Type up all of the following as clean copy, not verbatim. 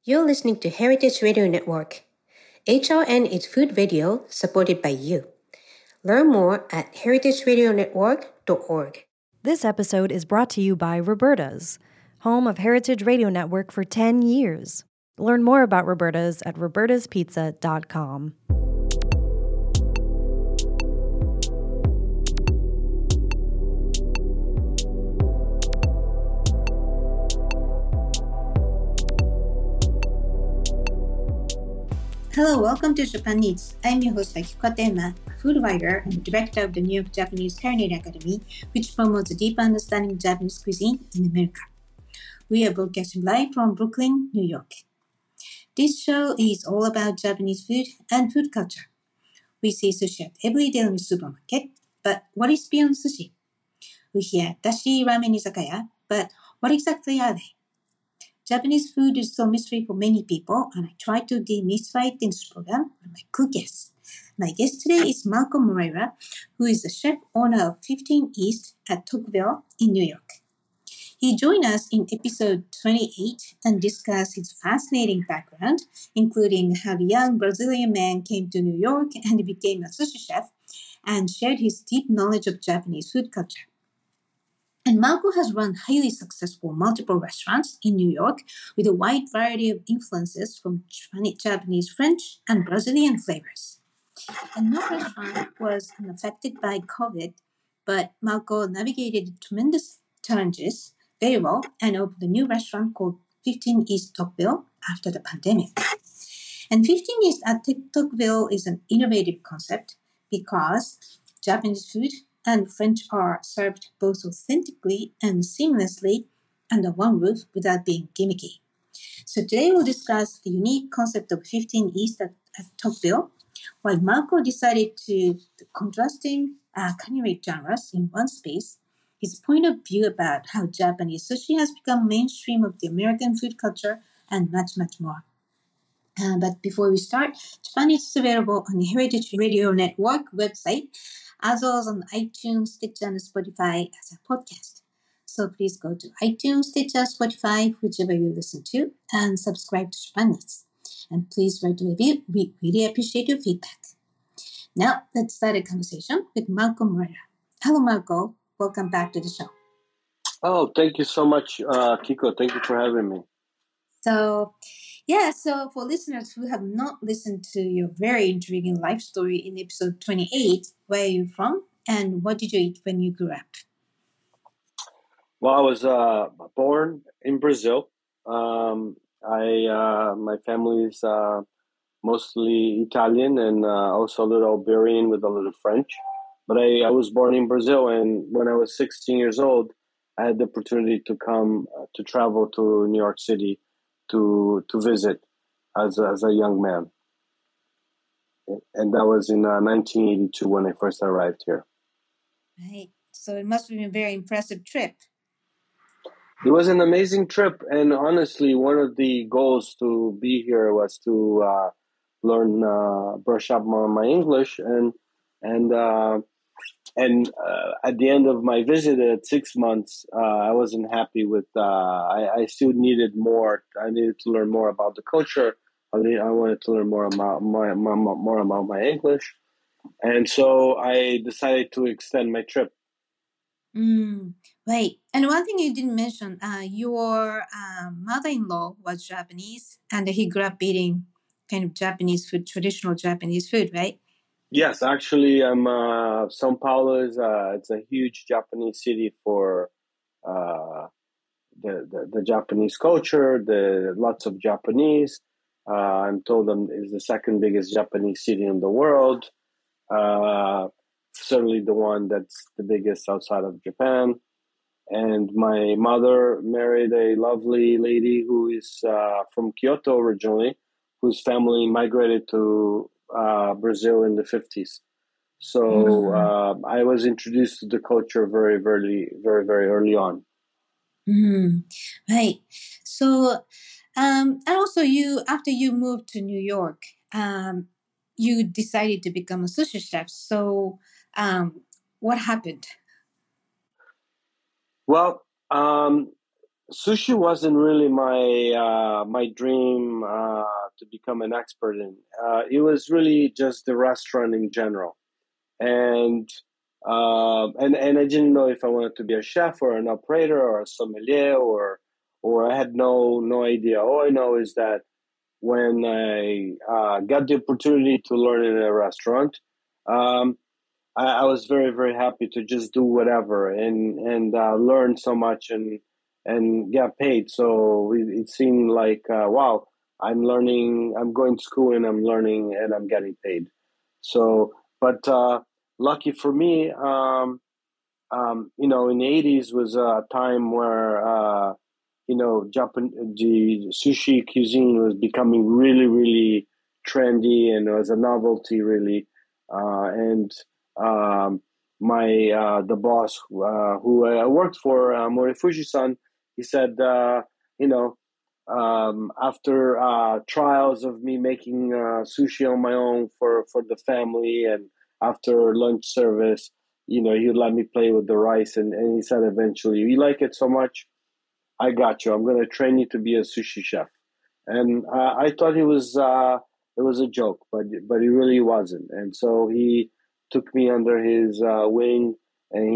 You're listening to Heritage Radio Network. HRN is food radio supported by you. Learn more at heritageradionetwork.org. This episode is brought to you by Roberta's, home of Heritage Radio Network for 10 years. Learn more about Roberta's at robertaspizza.com. Hello, welcome to Japan Eats. I'm your host Akiko Katayama, a food writer and director of the New York Japanese Culinary Academy, which promotes a deep understanding of Japanese cuisine in America. We are broadcasting live from Brooklyn, New York. This show is all about Japanese food and food culture. We see sushi at every daily supermarket, but what is beyond sushi? We hear dashi ramen izakaya, but what exactly are they? Japanese food is still a mystery for many people, and I try to demystify it in this program with my cool guests. My guest today is Malcolm Moreira, who is the chef owner of 15 East at Tocqueville in New York. He joined us in episode 28 and discussed his fascinating background, including how the young Brazilian man came to New York and became a sushi chef, and shared his deep knowledge of Japanese food culture. And Malcolm has run highly successful multiple restaurants in New York with a wide variety of influences from Japanese, French, and Brazilian flavors. And no restaurant was unaffected by COVID, but Malcolm navigated tremendous challenges very well and opened a new restaurant called 15 East Tocqueville after the pandemic. And 15 East at Tocqueville is an innovative concept because Japanese food and French are served both authentically and seamlessly under one roof without being gimmicky. So today we'll discuss the unique concept of 15 East at Tocqueville, while Marco decided to contrasting culinary genres in one space, his point of view about how Japanese sushi has become mainstream of the American food culture, and much, much more. But before we start, Japan is available on the Heritage Radio Network website, as well as on iTunes, Stitcher, and Spotify as a podcast. So please go to iTunes, Stitcher, Spotify, whichever you listen to, and subscribe to Japan Eats. And please write a review. We really appreciate your feedback. Now, let's start a conversation with Malcolm Moreira. Hello, Malcolm. Welcome back to the show. Oh, thank you so much, Kiko. Thank you for having me. So for listeners who have not listened to your very intriguing life story in episode 28, where are you from and what did you eat when you grew up? Well, I was born in Brazil. My family is mostly Italian and also a little Iberian with a little French. But I was born in Brazil, and when I was 16 years old, I had the opportunity to come to travel to New York City to visit as a young man. And that was in 1982 when I first arrived here. Right. So it must have been a very impressive trip. It was an amazing trip, and honestly, one of the goals to be here was to learn, brush up more on my English, and at the end of my visit at 6 months, I wasn't happy with. I still needed more. I needed to learn more about the culture. I wanted to learn more about my English, and so I decided to extend my trip. Right. And one thing you didn't mention, your mother-in-law was Japanese, and he grew up eating kind of Japanese food, traditional Japanese food, right? Yes, actually, São Paulo is it's a huge Japanese city for the Japanese culture. The lots of Japanese. I'm told is the second biggest Japanese city in the world. Certainly the one that's the biggest outside of Japan. And my mother married a lovely lady who is from Kyoto originally, whose family migrated to Brazil in the 50s. So I was introduced to the culture very, very, very, very early on. Right. So, and also after you moved to New York, you decided to become a sushi chef. So, what happened? Well, sushi wasn't really my dream to become an expert in. It was really just the restaurant in general, and and I didn't know if I wanted to be a chef or an operator or a sommelier or I had no idea. All I know is that when I got the opportunity to learn in a restaurant, um, I was very happy to just do whatever and learn so much and get paid. So it seemed like wow, I'm learning, I'm going to school and I'm learning and I'm getting paid. So, but lucky for me, in the '80s was a time where the sushi cuisine was becoming really trendy and it was a novelty really. And um, my the boss who I worked for, Morifuji-san, he said, you know, after trials of me making sushi on my own for the family, and after lunch service, he would let me play with the rice, and he said eventually, you like it so much, I got you. I'm going to train you to be a sushi chef. And I thought it was a joke, but it really wasn't. And so he took me under his wing, and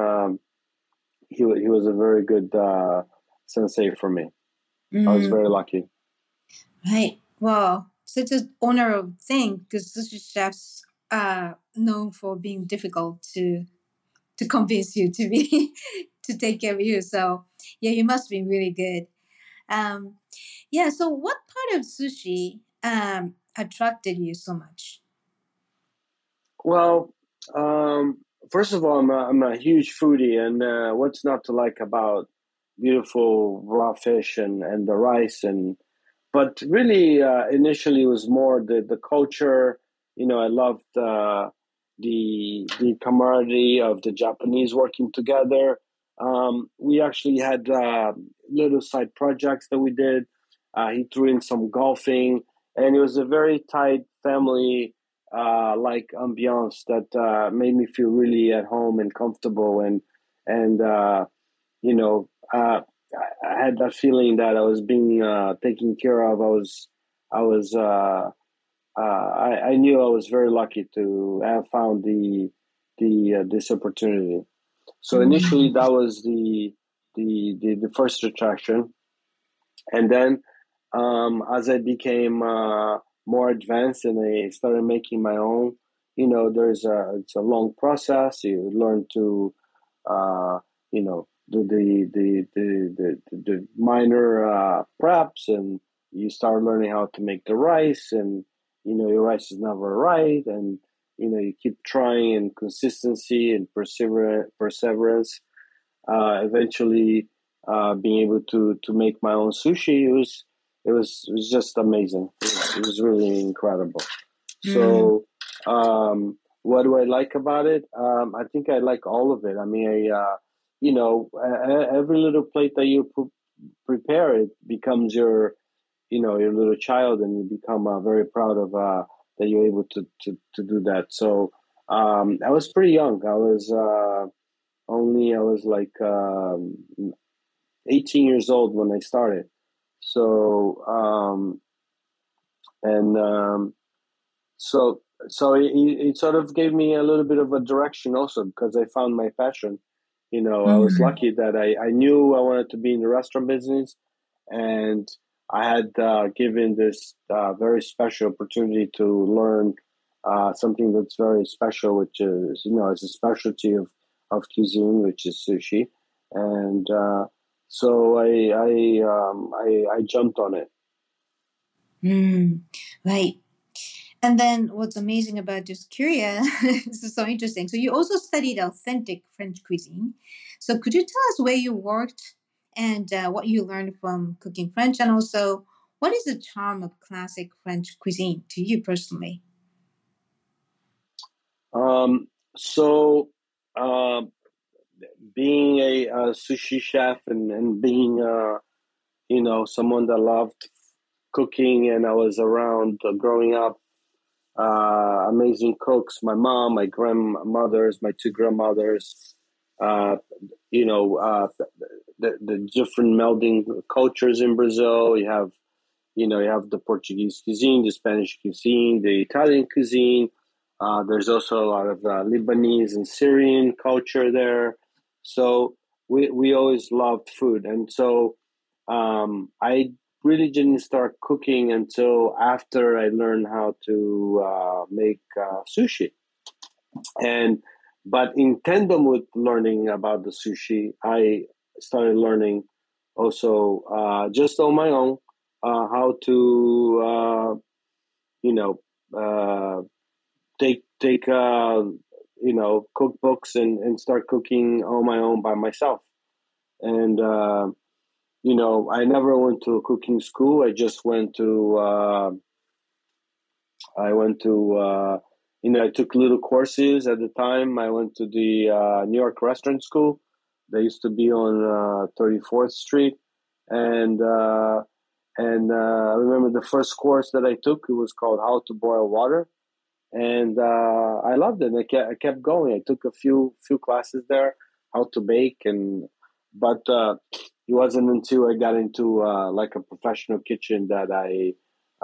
he was a very good sensei for me. I was very lucky. Right. Well, such an honorable thing because sushi chefs are known for being difficult to convince you to be to take care of you. So yeah, you must be really good. Um, yeah. So what part of sushi attracted you so much? Well, first of all, I'm a huge foodie, and what's not to like about beautiful raw fish and the rice and but really initially it was more the culture. I loved the camaraderie of the Japanese working together. We actually had little side projects that we did. He threw in some golfing, and it was a very tight family like ambiance that made me feel really at home and comfortable, and you know. I had that feeling that I was being taken care of. I was, I knew I was very lucky to have found the this opportunity. So initially, that was the first attraction, and then as I became more advanced and I started making my own, it's a long process. You learn to do the minor preps, and you start learning how to make the rice, and your rice is never right, and you keep trying, and consistency and perseverance eventually being able to make my own sushi. It was just amazing. It was really incredible. So what do I like about it? I think I like all of it. I mean, every little plate that you prepare, it becomes your little child, and you become very proud of that you're able to do that. So I was pretty young. I was like 18 years old when I started. So and so it sort of gave me a little bit of a direction also, because I found my passion. I was lucky that I knew I wanted to be in the restaurant business, and I had given this very special opportunity to learn something that's very special, which is it's a specialty of cuisine, which is sushi, and so I jumped on it. Right. And then what's amazing about just curious, this is so interesting. So you also studied authentic French cuisine. So could you tell us where you worked and what you learned from cooking French, and also what is the charm of classic French cuisine to you personally? So being a sushi chef, and being someone that loved cooking, and I was around growing up amazing cooks, my mom, my grandmothers, my two grandmothers, you know, the different melding cultures in Brazil. You have the Portuguese cuisine, the Spanish cuisine, the Italian cuisine. There's also a lot of Lebanese and Syrian culture there. So we always loved food. And so I really didn't start cooking until after I learned how to make sushi. But in tandem with learning about the sushi, I started learning also just on my own how to take cookbooks and start cooking on my own by myself. And I never went to a cooking school. I just went to I took little courses at the time. I went to the New York Restaurant School. They used to be on 34th Street, and I remember the first course that I took. It was called How to Boil Water, and I loved it. I kept going. I took a few classes there, how to bake, but it wasn't until I got into like a professional kitchen that I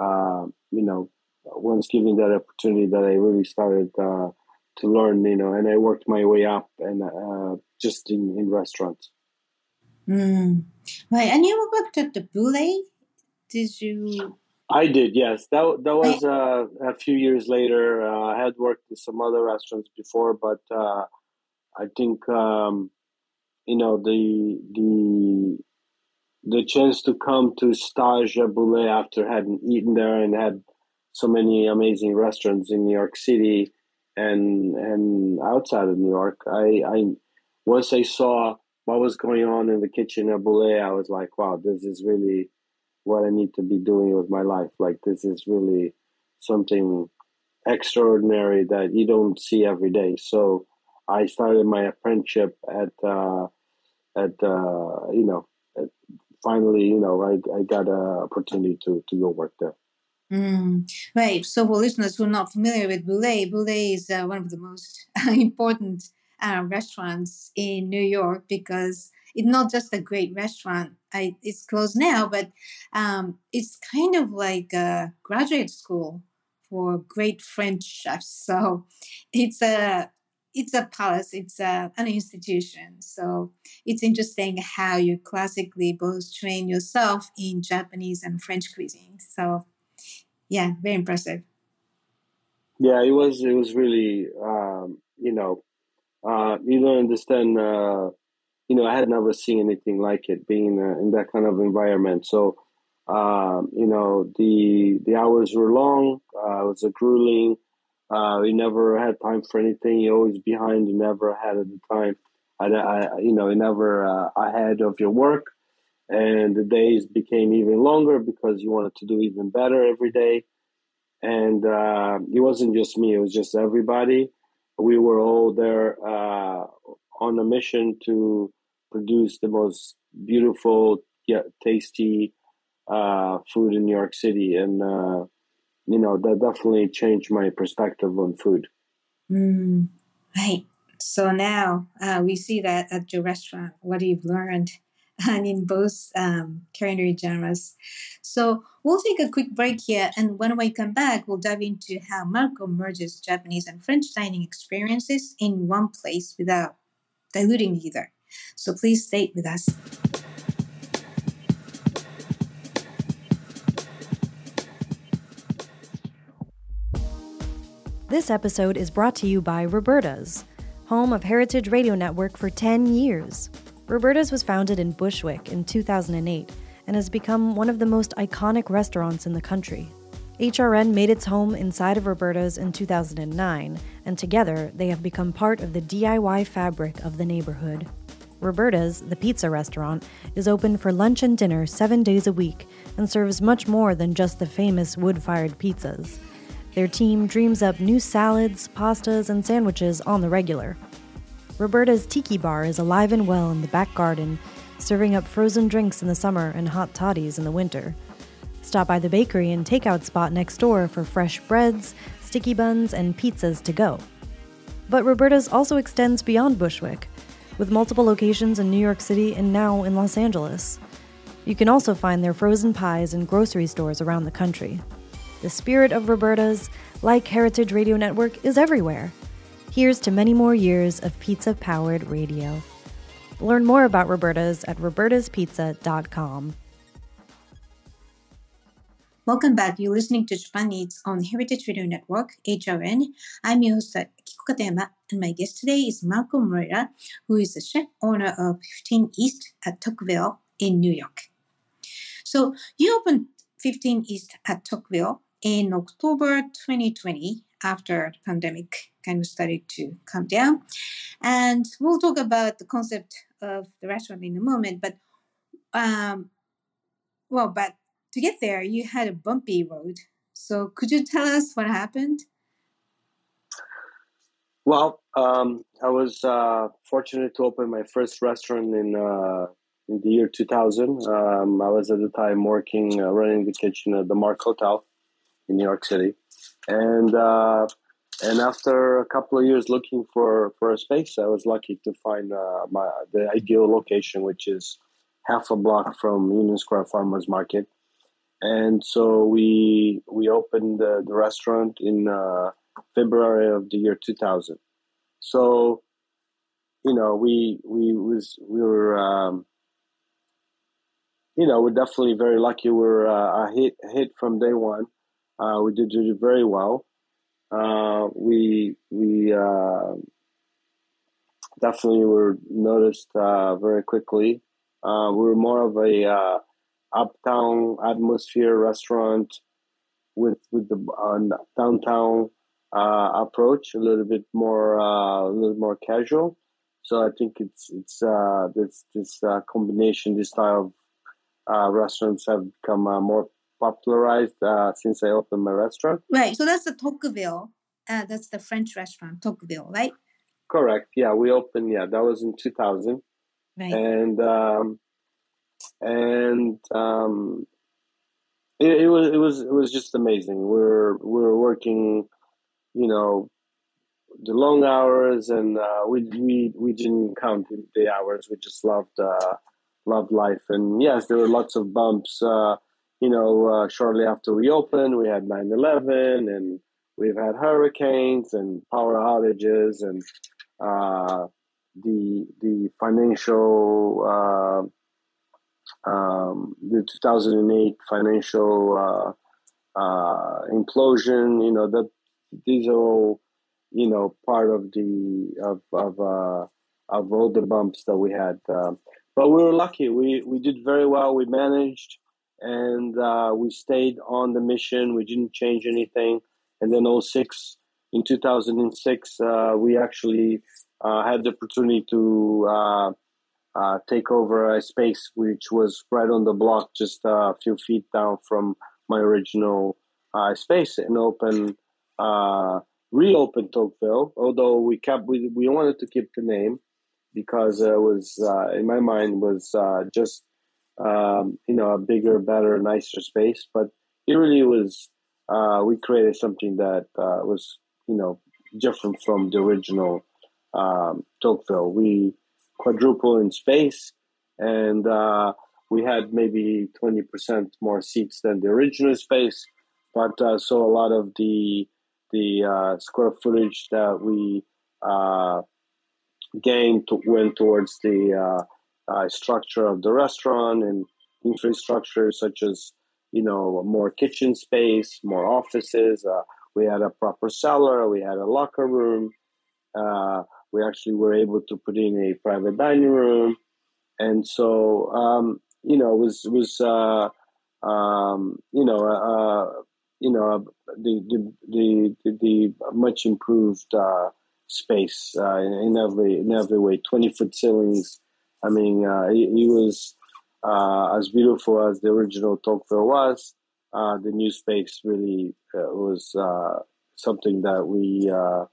once given that opportunity that I really started to learn, and I worked my way up and just in restaurants. Right. And you worked at the Bouley? Did you? I did, yes. That was a few years later. I had worked in some other restaurants before, but I think the chance to come to stage at Bouley after having eaten there and had so many amazing restaurants in New York City and outside of New York. I once I saw what was going on in the kitchen at Bouley, I was like, wow, this is really what I need to be doing with my life. Like, this is really something extraordinary that you don't see every day. So I started my apprenticeship finally, I got an opportunity to go work there. Right. So for listeners who are not familiar with Bouley, Bouley is one of the most important restaurants in New York because it's not just a great restaurant. It's closed now, but it's kind of like a graduate school for great French chefs. So it's a palace. It's an institution. So it's interesting how you classically both train yourself in Japanese and French cuisine. So yeah, very impressive. Yeah, it was really, you don't understand, I had never seen anything like it being in that kind of environment. So, the hours were long, it was grueling, you never had time for anything, you're always behind, you never had the time, you never ahead of your work. And the days became even longer because you wanted to do even better every day. And it wasn't just me, it was just everybody. We were all there on a mission to produce the most beautiful yet tasty food in New York City. And, that definitely changed my perspective on food. Right. So now we see that at your restaurant, what you've learned and in both culinary genres. So we'll take a quick break here, and when we come back, we'll dive into how Marco merges Japanese and French dining experiences in one place without diluting either. So please stay with us. This episode is brought to you by Roberta's, home of Heritage Radio Network for 10 years. Roberta's was founded in Bushwick in 2008 and has become one of the most iconic restaurants in the country. HRN made its home inside of Roberta's in 2009, and together they have become part of the DIY fabric of the neighborhood. Roberta's, the pizza restaurant, is open for lunch and dinner 7 days a week and serves much more than just the famous wood-fired pizzas. Their team dreams up new salads, pastas, and sandwiches on the regular. Roberta's Tiki Bar is alive and well in the back garden, serving up frozen drinks in the summer and hot toddies in the winter. Stop by the bakery and takeout spot next door for fresh breads, sticky buns, and pizzas to go. But Roberta's also extends beyond Bushwick. with multiple locations in New York City and now in Los Angeles. You can also find their frozen pies in grocery stores around the country. The spirit of Roberta's, like Heritage Radio Network, is everywhere. Here's to many more years of pizza-powered radio. Learn more about Roberta's at robertaspizza.com. Welcome back. You're listening to Japan Eats on Heritage Radio Network, HRN. I'm your host, Kiko Katayama, and my guest today is Malcolm Moreira, who is the chef owner of 15 East at Tocqueville in New York. So you opened 15 East at Tocqueville in October 2020 after the pandemic kind of started to come down. And we'll talk about the concept of the restaurant in a moment. But to get there, you had a bumpy road. So could you tell us what happened? Well, I was fortunate to open my first restaurant in the year 2000. I was at the time working, running the kitchen at the Mark Hotel in New York City. And after a couple of years looking for a space, I was lucky to find the ideal location, which is half a block from Union Square Farmers Market. And so we opened the restaurant in February of the year 2000. So, we were we're definitely very lucky. We're a hit from day one. We did very well. We definitely were noticed very quickly. We were more of a uptown atmosphere restaurant with the downtown approach, a little bit more casual. So I think it's this combination, this style of restaurants have become more popularized since I opened my restaurant. Right. So that's the Tocqueville. That's the French restaurant, Tocqueville, right? Correct. Yeah, we opened. Yeah, that was in 2000. Right. And it was just amazing. We're working, the long hours, and we didn't count the hours. We just loved life. And yes, there were lots of bumps. Shortly after we opened, we had 9/11, and we've had hurricanes and power outages, and the financial the 2008 financial implosion. That these are all part of all the bumps that we had. But we were lucky. We did very well. We managed, and we stayed on the mission. We didn't change anything. And then in 2006, we actually had the opportunity to take over a space which was right on the block, just a few feet down from my original space, and reopened Tocqueville. Although we wanted to keep the name, because it was in my mind was just a bigger, better, nicer space. But it really was. We created something that was different from the original Tocqueville. We quadruple in space, and we had maybe 20% more seats than the original space. But so a lot of the square footage that we gained went towards the structure of the restaurant and infrastructure, such as more kitchen space, more offices. We had a proper cellar. We had a locker room. We actually were able to put in a private dining room, and so it was the much improved space in every way. 20-foot ceilings. I mean, it was as beautiful as the original Tocqueville was. The new space really was something that we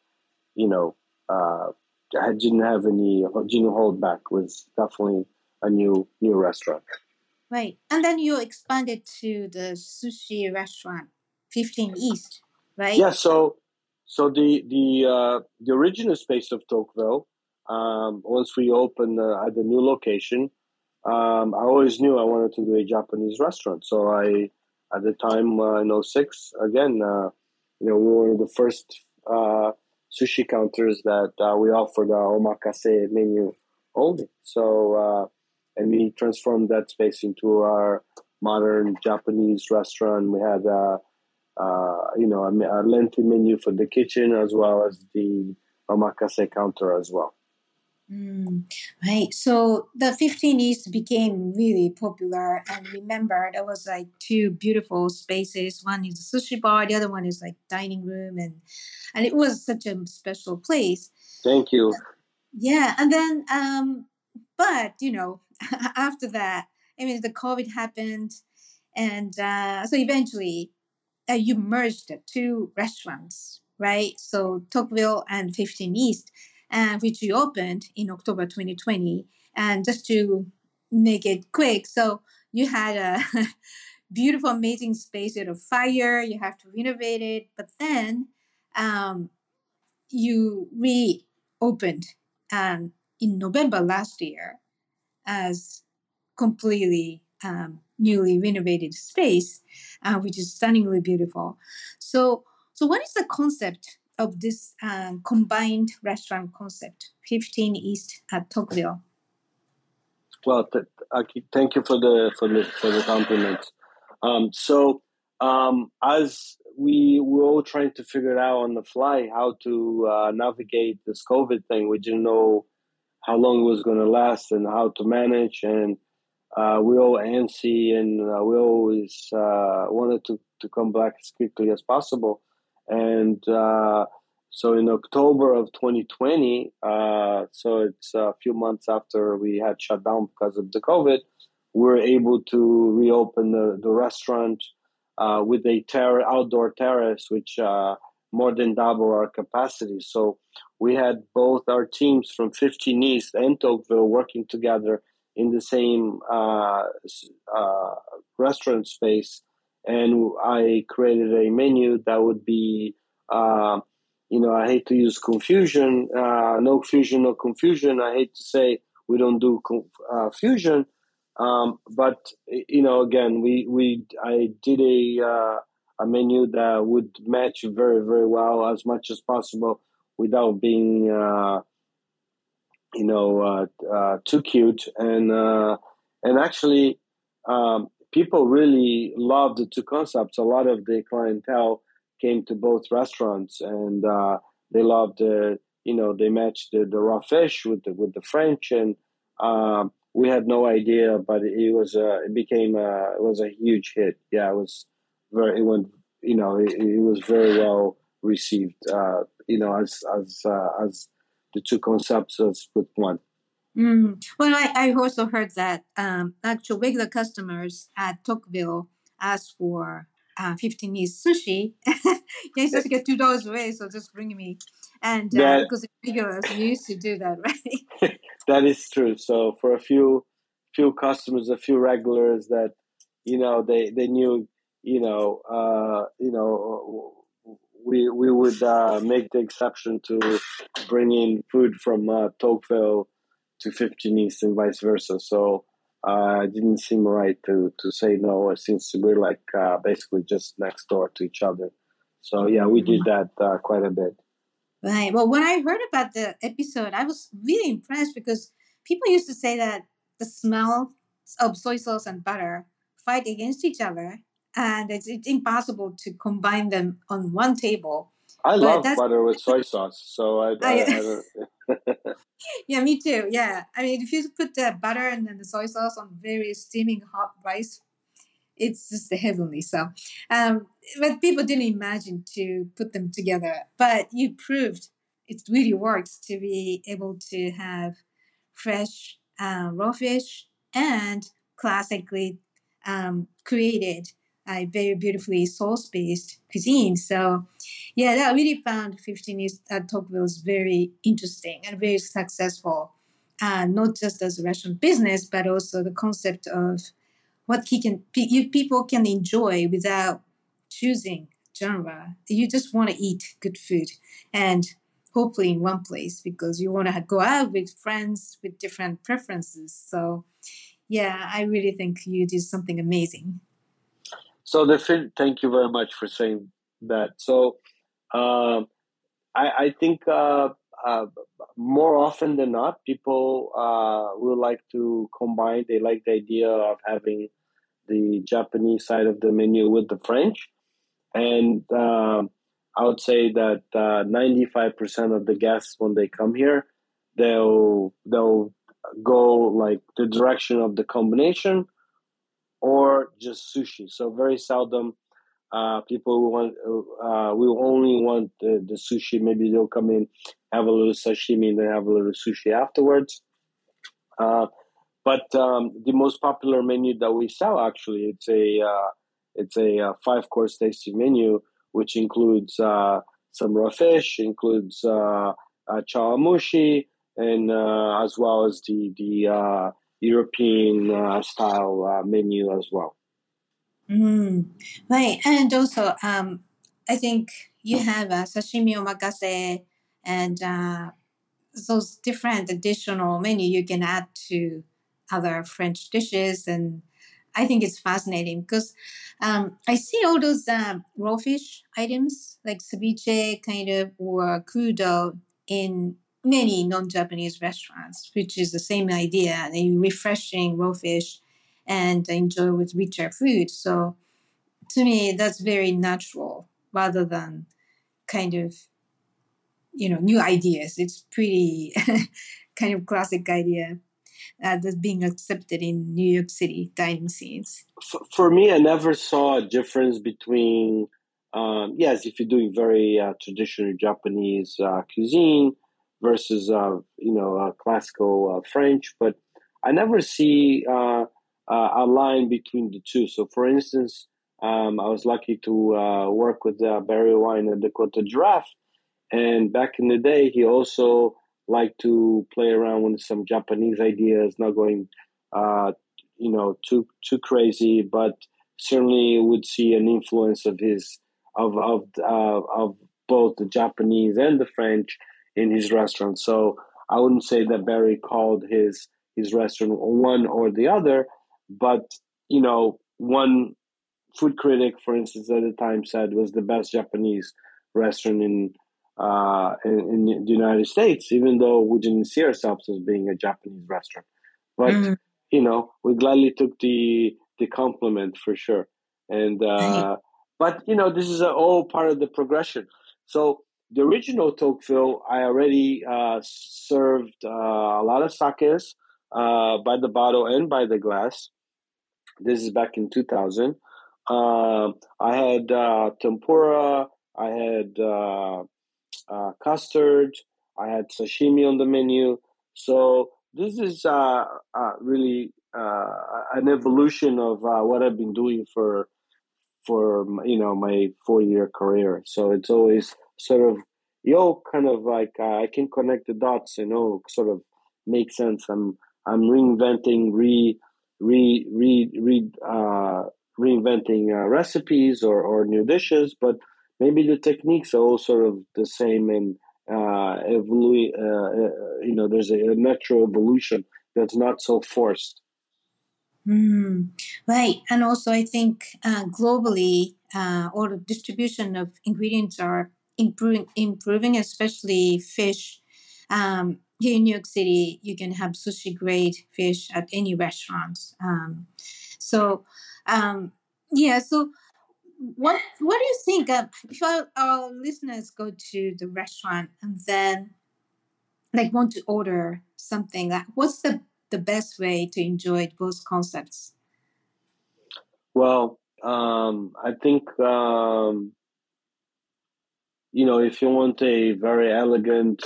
didn't hold back. It was definitely a new restaurant. Right. And then you expanded to the sushi restaurant, 15 East, right? Yeah, so the original space of Tocqueville once we opened at the new location, I always knew I wanted to do a Japanese restaurant. So at the time in '06, again, we were one of the first sushi counters that we offered our omakase menu only. So, and we transformed that space into our modern Japanese restaurant. We had, a lengthy menu for the kitchen as well as the omakase counter as well. Right. So the 15 East became really popular. And remember, there was like two beautiful spaces. One is a sushi bar, the other one is like dining room. And it was such a special place. Thank you. Yeah. And then, but, after that, the COVID happened. And so eventually you merged the two restaurants, right? So Tocqueville and 15 East, which you opened in October 2020. And just to make it quick, so you had a beautiful, amazing space. You had a fire. You have to renovate it, but then you reopened in November last year as completely newly renovated space, which is stunningly beautiful. So what is the concept of this combined restaurant concept, 15 East at Tocqueville? Well, thank you for the compliment. As we were all trying to figure it out on the fly how to navigate this COVID thing, we didn't know how long it was going to last and how to manage, and we were all antsy, and we always wanted to come back as quickly as possible. And so in October of 2020, so it's a few months after we had shut down because of the COVID, we were able to reopen the restaurant with a outdoor terrace, which more than double our capacity. So we had both our teams from 15 East and Tocqueville working together in the same restaurant space. And I created a menu that would be, I hate to use confusion, no fusion, no confusion. I hate to say we don't do fusion. But again, I did a menu that would match very, very well as much as possible without being too cute, and actually people really loved the two concepts. A lot of the clientele came to both restaurants, and they loved they matched the raw fish with the French, and we had no idea, but it was a huge hit. Yeah, it was very it went it was very well received. As the two concepts as with one. Well, I also heard that actual regular customers at Tocqueville asked for 15 East sushi. They just get $2 away, so just bring me. And because the regulars used to do that, right? That is true. So for a few customers, a few regulars that they knew we would make the exception to bring in food from Tocqueville to 15 East and vice versa. So it didn't seem right to say no, since we're like basically just next door to each other. So yeah, we did that quite a bit. Right. Well, when I heard about the episode, I was really impressed because people used to say that the smell of soy sauce and butter fight against each other, and it's impossible to combine them on one table. I love butter with soy sauce, so I don't. Yeah, me too. Yeah, if you put the butter and then the soy sauce on very steaming hot rice, it's just heavenly. So, but people didn't imagine to put them together. But you proved it really works to be able to have fresh raw fish and classically created a very beautifully sauce-based cuisine. So, yeah, that really found 15 East at Tocqueville very interesting and very successful. Not just as a restaurant business, but also the concept of what people can enjoy without choosing genre. You just want to eat good food, and hopefully in one place, because you want to go out with friends with different preferences. So yeah, I really think you did something amazing. So thank you very much for saying that. So um, I think uh, more often than not, people will like to combine. They like the idea of having the Japanese side of the menu with the French, and I would say that 95% of the guests when they come here, they'll go like the direction of the combination or just sushi. So very seldom people will only want the sushi. Maybe they'll come in, have a little sashimi, and then have a little sushi afterwards. Uh, but the most popular menu that we sell, actually, it's a 5 course tasting menu, which includes some raw fish, includes chawamushi, and as well as the European style menu as well. Right. And also, I think you have sashimi omakase and those different additional menu you can add to other French dishes. And I think it's fascinating because I see all those raw fish items like ceviche kind of or crudo in many non-Japanese restaurants, which is the same idea. They refreshing raw fish and enjoy with richer food. So to me, that's very natural rather than kind of new ideas. It's pretty kind of classic idea that's being accepted in New York City dining scenes. For me, I never saw a difference between, yes, if you're doing very traditional Japanese cuisine versus, classical French, but I never see a line between the two. So, for instance, I was lucky to work with Barry Wine at the Cote Giraffe, and back in the day, he also liked to play around with some Japanese ideas, not going uh, too crazy, but certainly would see an influence of his of both the Japanese and the French in his restaurant. So I wouldn't say that Barry called his restaurant one or the other, but one food critic, for instance, at the time said was the best Japanese restaurant in the United States, even though we didn't see ourselves as being a Japanese restaurant. But we gladly took the compliment for sure. And but this is all part of the progression. So the original Tocqueville, I already served a lot of sakes by the bottle and by the glass. This is back in 2000. I had tempura. I had custard. I had sashimi on the menu. So this is really an evolution of what I've been doing for my 4 year career. So it's always sort of kind of like I can connect the dots and sort of make sense. I'm reinventing re re re reinventing recipes or new dishes, but maybe the techniques are all sort of the same and there's a natural evolution that's not so forced. Right. And also, I think globally, all the distribution of ingredients are improving, especially fish. Here in New York City, you can have sushi grade fish at any restaurant. So, yeah. So, what do you think? If our listeners go to the restaurant and then like want to order something, what's the best way to enjoy both concepts? Well, I think if you want a very elegant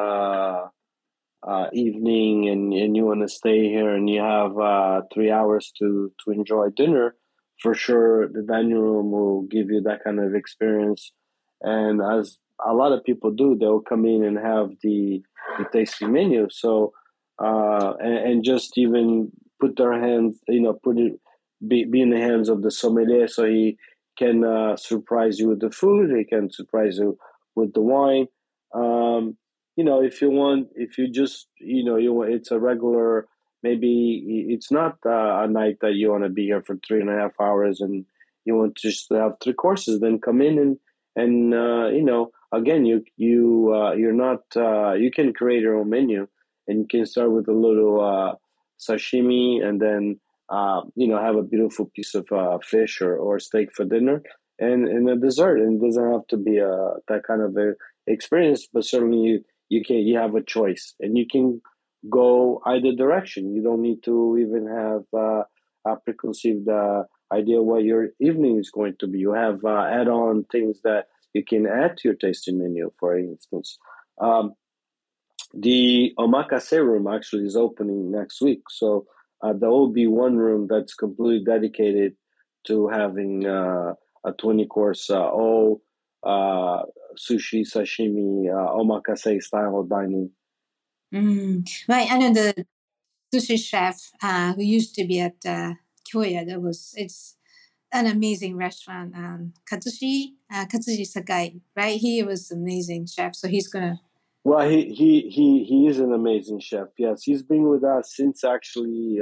evening and you want to stay here and you have 3 hours to enjoy dinner, for sure the dining room will give you that kind of experience. And as a lot of people do, they'll come in and have the tasting menu. So and just even put their hands, put it be in the hands of the sommelier, so he can surprise you with the food. He can surprise you with the wine. if you just, it's a regular, maybe it's not a night that you want to be here for 3.5 hours and you want to just have three courses, then come in and again, you're not, you can create your own menu and you can start with a little sashimi and then, have a beautiful piece of fish or steak for dinner and a dessert. And it doesn't have to be that kind of a experience, but certainly you have a choice and you can go either direction. You don't need to even have a preconceived idea what your evening is going to be. You have add-on things that you can add to your tasting menu. For instance, the omakase room actually is opening next week, so there will be one room that's completely dedicated to having a 20-course all sushi, sashimi, omakase style dining. Right. I know the sushi chef who used to be at Kyoya. It's an amazing restaurant. Katsushi Sakai, right? He was amazing chef. So he's gonna. Well, he is an amazing chef. Yes, he's been with us since actually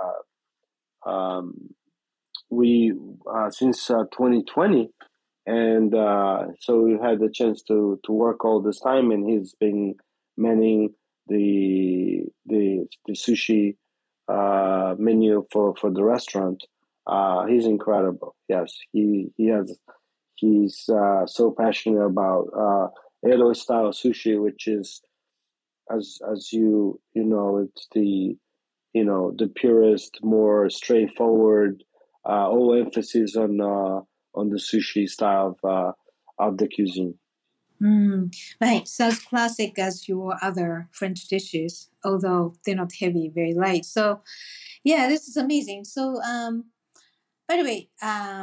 we since 2020. And so we had the chance to work all this time, and he's been manning the sushi menu for the restaurant. He's incredible. Yes, he's so passionate about Edo style sushi, which is as it's the purest, more straightforward, all emphasis on the sushi style of the cuisine. Right, so as classic as your other French dishes, although they're not heavy, very light. So, yeah, this is amazing. So, by the way,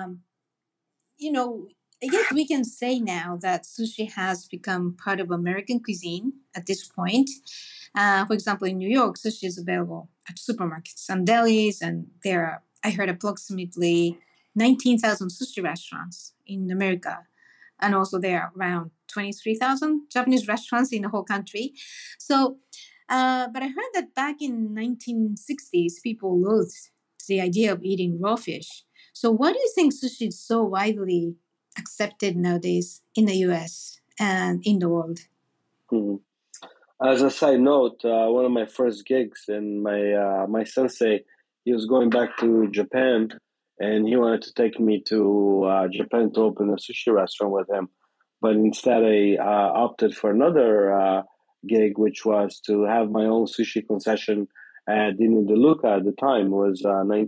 I guess we can say now that sushi has become part of American cuisine at this point. For example, in New York, sushi is available at supermarkets and delis, and there are, I heard, approximately 19,000 sushi restaurants in America. And also there are around 23,000 Japanese restaurants in the whole country. So, but I heard that back in 1960s, people loathed the idea of eating raw fish. So why do you think sushi is so widely accepted nowadays in the US and in the world? Mm-hmm. As a side note, one of my first gigs, and my sensei, he was going back to Japan, and he wanted to take me to Japan to open a sushi restaurant with him. But instead, I opted for another gig, which was to have my own sushi concession at Dini De Luca. At the time it was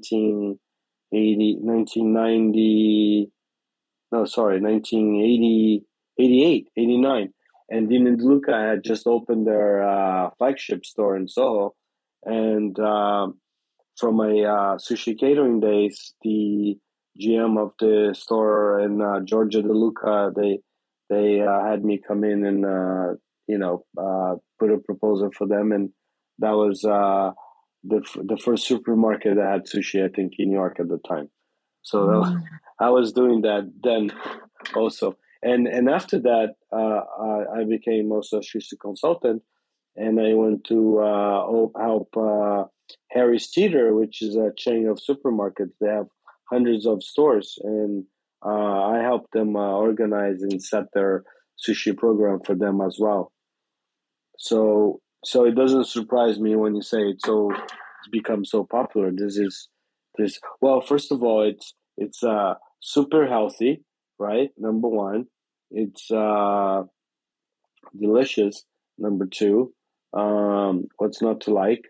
1980, 88, 89. And Dini De Luca had just opened their flagship store in Soho. And from my sushi catering days, the GM of the store in Georgia De Luca, they had me come in and put a proposal for them, and that was the first supermarket that had sushi, I think, in New York at the time. So I was doing that then also. And after that, I became also a sushi consultant, and I went to help Harry's Teeter, which is a chain of supermarkets. They have hundreds of stores, and I helped them organize and set their sushi program for them as well. So it doesn't surprise me when you say it's become so popular. Well, first of all, it's super healthy, right? Number one, it's delicious. Number two, what's not to like?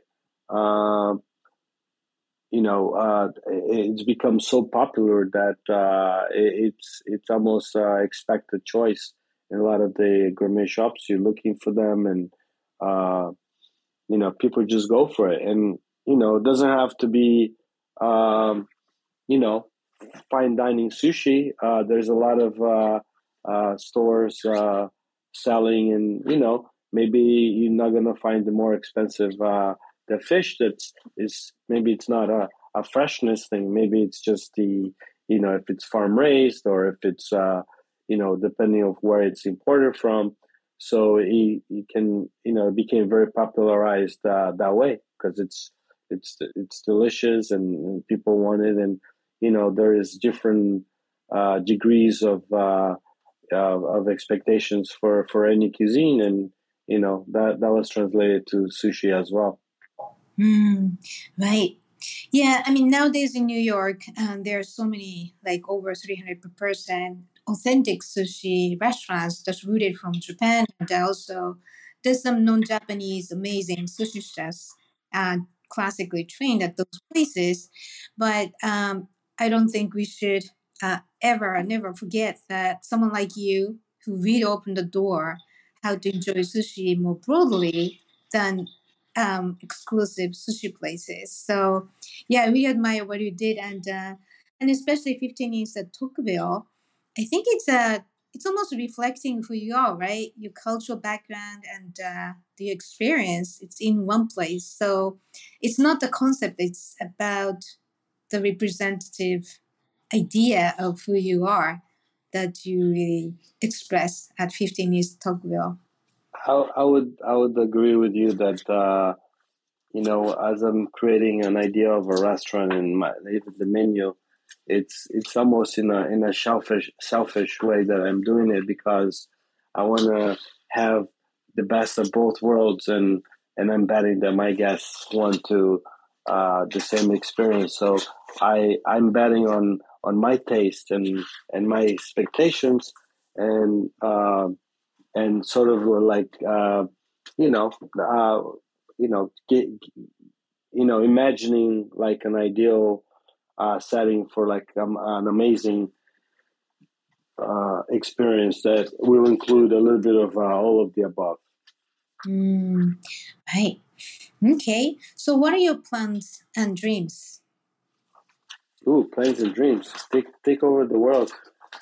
It's become so popular that it's almost expected choice in a lot of the gourmet shops. You're looking for them, and people just go for it. And it doesn't have to be fine dining sushi. There's a lot of stores selling, and maybe you're not gonna find the more expensive the fish maybe it's not a freshness thing. Maybe it's just the if it's farm raised or if it's depending on where it's imported from. So he can, it became very popularized that way because it's delicious and people want it, and there is different degrees of expectations for any cuisine, and that was translated to sushi as well. Right. Yeah, I mean, nowadays in New York, there are so many, like over 300 per person, authentic sushi restaurants that's rooted from Japan. And also, there's some non-Japanese amazing sushi chefs, classically trained at those places. But I don't think we should never forget that someone like you, who really opened the door how to enjoy sushi more broadly than exclusive sushi places. So yeah, we admire what you did, and especially 15 years at Tocqueville. I think it's almost reflecting who you are, right? Your cultural background and the experience. It's in one place, so it's not the concept. It's about the representative idea of who you are that you really express at 15 years Tocqueville. I would agree with you that as I'm creating an idea of a restaurant and even the menu, it's almost in a selfish way that I'm doing it, because I want to have the best of both worlds, and I'm betting that my guests want to the same experience. So I'm betting on my taste and my expectations, and sort of like you know you know get, imagining like an ideal setting for like an amazing experience that will include a little bit of all of the above. Right. Okay. So, what are your plans and dreams? Ooh, plans and dreams. Take over the world.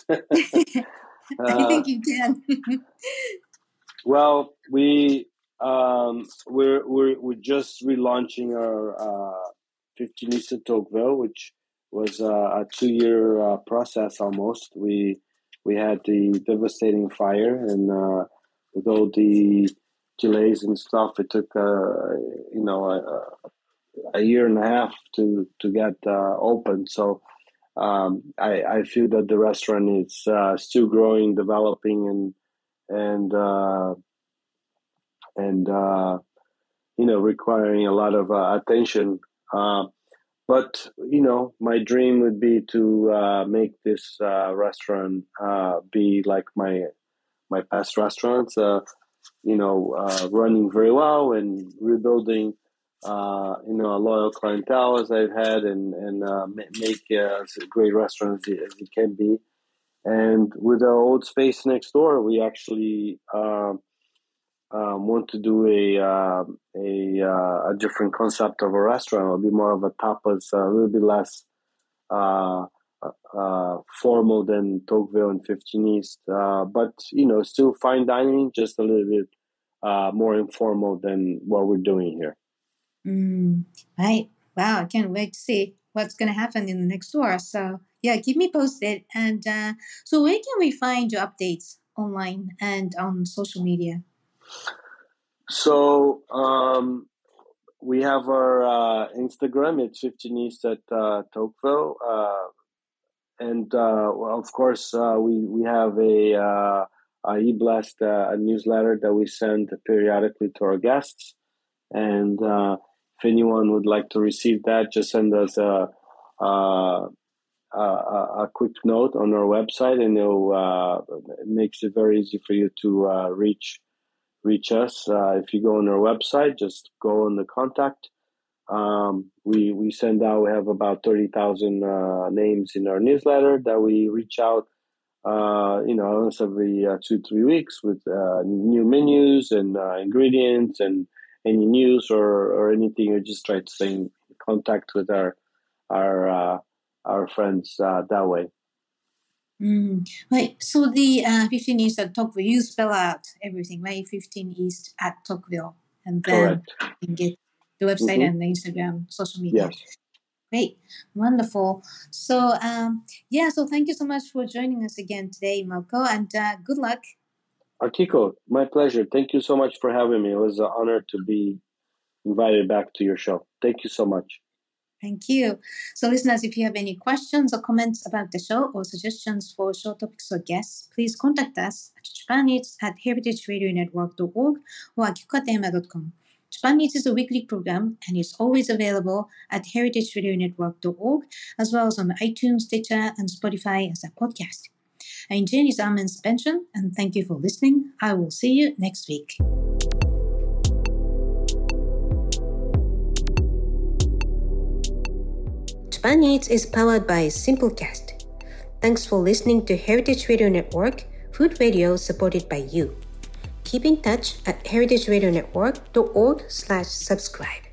I think you can. Well, we're just relaunching our 15 East at Tocqueville, which was a 2-year process almost. We had the devastating fire, and with all the delays and stuff, it took a year and a half to get open. So I feel that the restaurant is still growing, developing, and requiring a lot of attention. But my dream would be to make this restaurant be like my past restaurants. Running very well and rebuilding. A loyal clientele as I've had, and make as a great restaurant as it can be. And with our old space next door, we actually want to do a different concept of a restaurant. It'll be more of a tapas, a little bit less formal than Tocqueville and 15 East, but still fine dining, just a little bit more informal than what we're doing here. Right. Wow. I can't wait to see what's going to happen in the next door. So yeah, keep me posted. And so where can we find your updates online and on social media? So we have our Instagram. It's 15 East at Tocqueville. And of course, we have a eBlast newsletter that we send periodically to our guests. And if anyone would like to receive that, just send us a quick note on our website, and it makes it very easy for you to reach us. If you go on our website, just go on the contact. We send out. We have about 30,000 names in our newsletter that we reach out. Almost every 2-3 weeks with new menus and ingredients and any news or anything. We just try to stay in contact with our friends that way. Right. So the 15 East at Tocqueville, you spell out everything, right? 15 East at Tocqueville, and then Correct. you can get the website and the Instagram, social media. Yes. Great. Wonderful. So, so thank you so much for joining us again today, Malko, and good luck Akiko, my pleasure. Thank you so much for having me. It was an honor to be invited back to your show. Thank you so much. Thank you. So listeners, if you have any questions or comments about the show or suggestions for show topics or guests, please contact us at japaneats@heritageradionetwork.org or akikokatayama.com. Japan Eats is a weekly program and is always available at heritageradionetwork.org as well as on iTunes, Stitcher, and Spotify as a podcast. I'm Jenny's Armin suspension, and thank you for listening. I will see you next week. Japan Eats is powered by Simplecast. Thanks for listening to Heritage Radio Network, food radio supported by you. Keep in touch at heritageradionetwork.org/subscribe.